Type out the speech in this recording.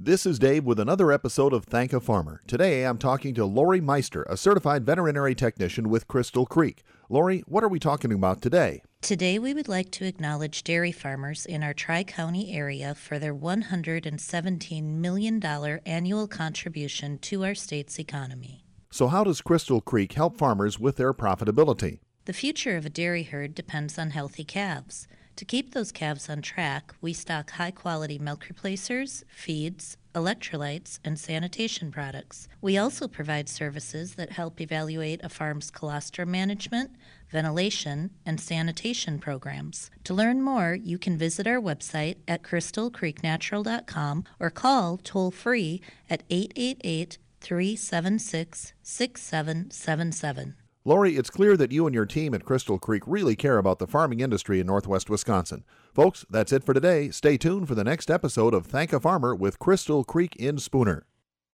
This is Dave with another episode of Thank a Farmer. Today I'm talking to Lori Meister, a certified veterinary technician with Crystal Creek. Lori, what are we talking about today? Today we would like to acknowledge dairy farmers in our Tri-County area for their $117 million annual contribution to our state's economy. So how does Crystal Creek help farmers with their profitability? The future of a dairy herd depends on healthy calves. To keep those calves on track, we stock high-quality milk replacers, feeds, electrolytes, and sanitation products. We also provide services that help evaluate a farm's colostrum management, ventilation, and sanitation programs. To learn more, you can visit our website at crystalcreeknatural.com or call toll-free at 888-376-6777. Lori, it's clear that you and your team at Crystal Creek really care about the farming industry in northwest Wisconsin. Folks, that's it for today. Stay tuned for the next episode of Thank a Farmer with Crystal Creek in Spooner.